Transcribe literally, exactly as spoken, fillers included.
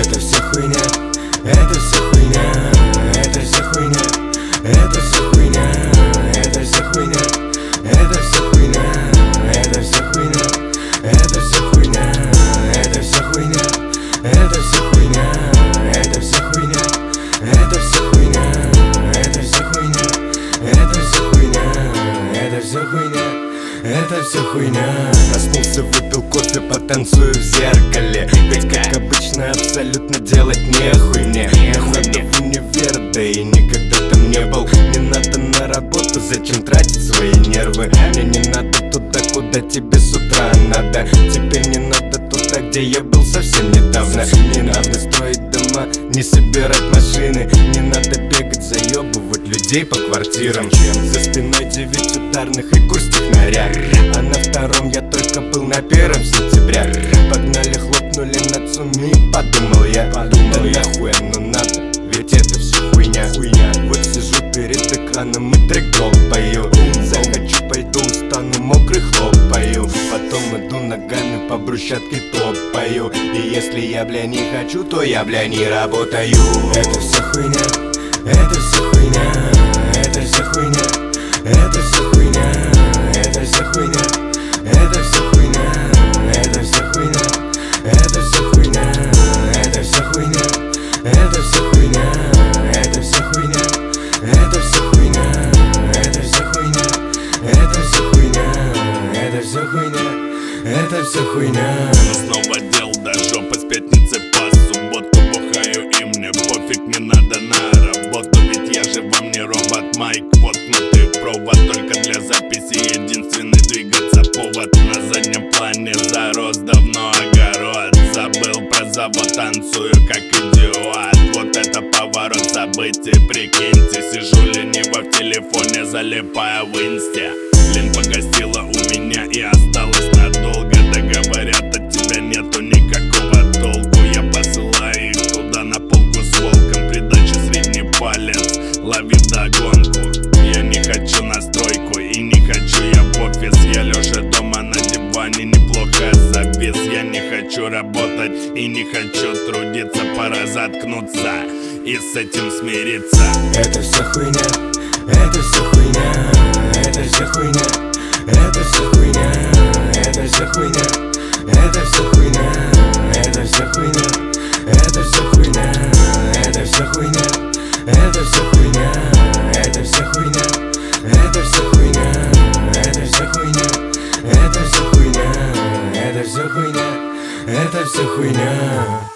Это все хуйня, это все хуйня, это все хуйня, это все хуйня, это все хуйня, это все хуйня, это все хуйня, это все хуйня, это все хуйня, это все хуйня, это все хуйня, это все хуйня, это все хуйня, это все хуйня, это все хуйня, это все хуйня. Проснулся, выпил кофе, потанцую в зеркале. Ведь как обычно абсолютно делать нехуй мне. Не надо в универ, да и никогда там не был. Не надо на работу, зачем тратить свои нервы? Мне не надо туда, куда тебе с утра надо. Теперь не надо туда, где я был совсем недавно. Не надо строить дома, не собирать машины. Не надо бегать, заебывать людей по квартирам. За спиной девять ударных и курс технаря. А на втором я только был на первом сентября. Погнали, хлопнули на цуми, подумал я. Подумал да я. Нахуй оно надо, ведь это все хуйня. хуйня Вот сижу перед экраном и трек пою. Захочу, пойду, стану мокрый, хлопаю. Потом иду ногами по брусчатке топаю. И если я, бля, не хочу, то я, бля, не работаю. Это все хуйня, это все хуйня, это все хуйня, это все хуйня, это все хуйня, это все хуйня, это все хуйня, это все хуйня, это все хуйня, это все хуйня, это все хуйня, это все хуйня, это все хуйня, это все хуйня, это все хуйня, это все хуйня. Но снова дел до жопы с пятницы по субботу бухаю, и мне пофиг, не надо на работу. Ведь я же вам не робот, майк воткнутый в провод. Только для записи единственный двигаться повод. На заднем плане зарос давно огород. Забыл про завод, танцую как идиот. Вот это поворот событий, прикиньте. Сижу лениво в телефоне, залипая в инсте. Лень погасила у меня и осталась надолго. Да говорят, от тебя нету никакого толку. Я посылаю их туда на полку с волком. Придача средний палец, лови вдогонку. Я не хочу на стройку и не хочу я в офис. Я лежа дома на диване неплохо завис. Я не хочу работать и не хочу трудиться. Пора заткнуться и с этим смириться. Это все хуйня, это все хуйня, это все хуйня, это все хуйня, это все хуйня, это все хуйня, это все хуйня, это все хуйня, это все хуйня, это все хуйня, это все хуйня, это все хуйня, это все хуйня, это все хуйня, это все хуйня, это все хуйня.